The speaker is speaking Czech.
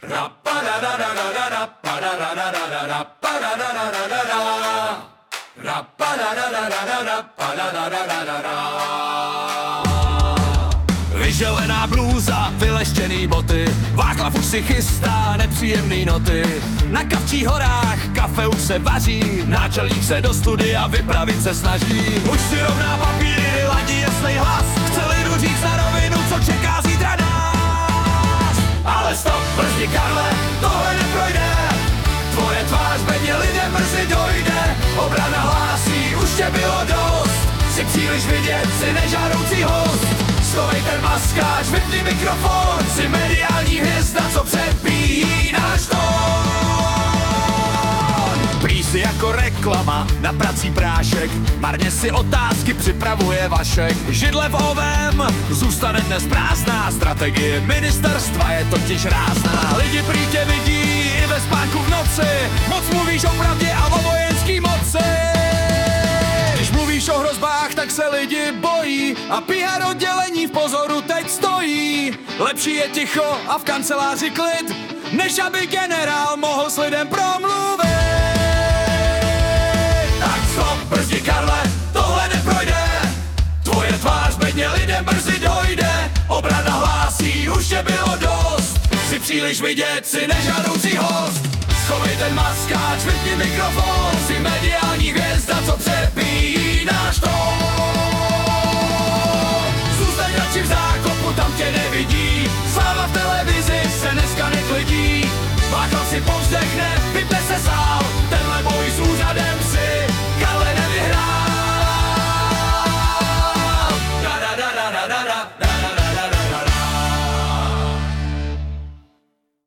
Vyželená blůza, vyleštěný boty, Václav už si chystá nepříjemný noty. Na Kavčích horách kafe už se vaří, náčelník se do studia vypravit se snaží. Už si rovná papíry, ladí jasný hlas, chce lidu říct na rovinu, co čeká zítra nás. Ale stop, brzdi Karle, tohle neprojde, tvoje tvář bedně lidem brzy dojde. Obrana hlásí, už tě bylo dost, si příliš vidět, si nežádoucí host. Schovej ten maskáč, vypni mikrofon, si mediální hvězda, co přepíjí náš tón. Prý si jako reklama na prací prášek, marně si otázky připravuje Vašek. Židle v ovém zůstane dnes prázdná, strategie ministerstva je totiž rázná. Lidi prý tě vidí i ve spánku v noci, moc mluvíš o pravdě a o vojenský moci. Když mluvíš o hrozbách, tak se lidi bojí a PR oddělení v pozoru teď stojí. Lepší je ticho a v kanceláři klid, než aby generál mohl s lidem promluvit. Tak stop, brzdi Karle, tohle neprojde, tvoje tvář bedně lidem brzy dojde. Obrana hlásí, už tě bylo dost, si příliš vidět, si nežádoucí host. Schovej ten maskáč, vypni mikrofon, si mediální hvězda, co přepíjí náš tón. Zůstaň radši v zákonu,